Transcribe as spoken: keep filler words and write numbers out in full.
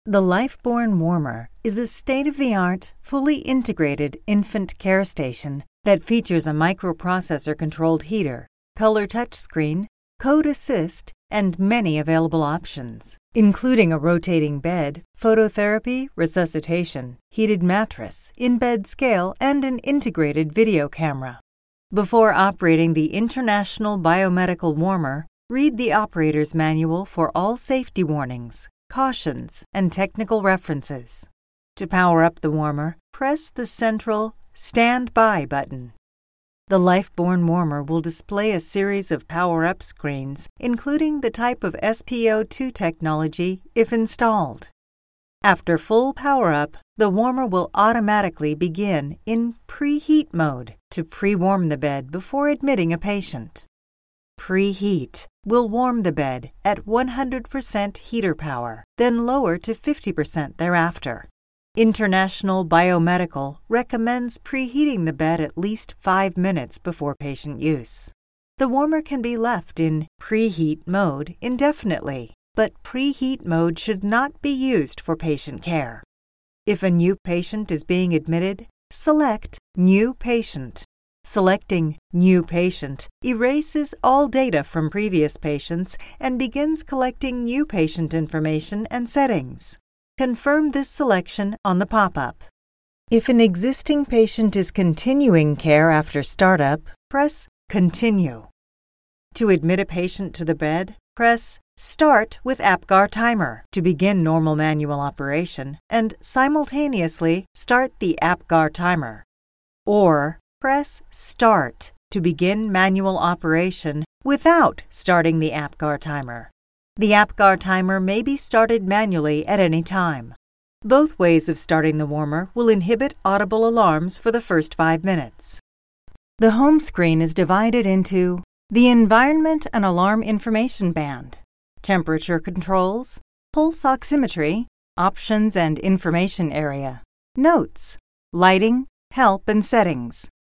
The LifeBorn Warmer is a state-of-the-art, fully integrated infant care station that features a microprocessor-controlled heater, color touchscreen, code assist, and many available options, including a rotating bed, phototherapy, resuscitation, heated mattress, in-bed scale, and an integrated video camera. Before operating the International Biomedical Warmer, read the operator's manual for all safety warnings, cautions, and technical references. To power up the warmer, press the central Stand By button. The LifeBorn Warmer will display a series of power-up screens, including the type of S P O two technology if installed. After full power-up, the warmer will automatically begin in preheat mode to pre-warm the bed before admitting a patient. Preheat will warm the bed at one hundred percent heater power, then lower to fifty percent thereafter. International Biomedical recommends preheating the bed at least five minutes before patient use. The warmer can be left in preheat mode indefinitely, but preheat mode should not be used for patient care. If a new patient is being admitted, select New Patient. Selecting New Patient erases all data from previous patients and begins collecting new patient information and settings. Confirm this selection on the pop-up. If an existing patient is continuing care after startup, press Continue. To admit a patient to the bed, press Start with APGAR Timer to begin normal manual operation and simultaneously start the APGAR Timer. Or press Start to begin manual operation without starting the APGAR Timer. The APGAR Timer may be started manually at any time. Both ways of starting the warmer will inhibit audible alarms for the first five minutes. The home screen is divided into the Environment and Alarm Information Band, Temperature Controls, Pulse Oximetry, Options and Information Area, Notes, Lighting, Help and Settings.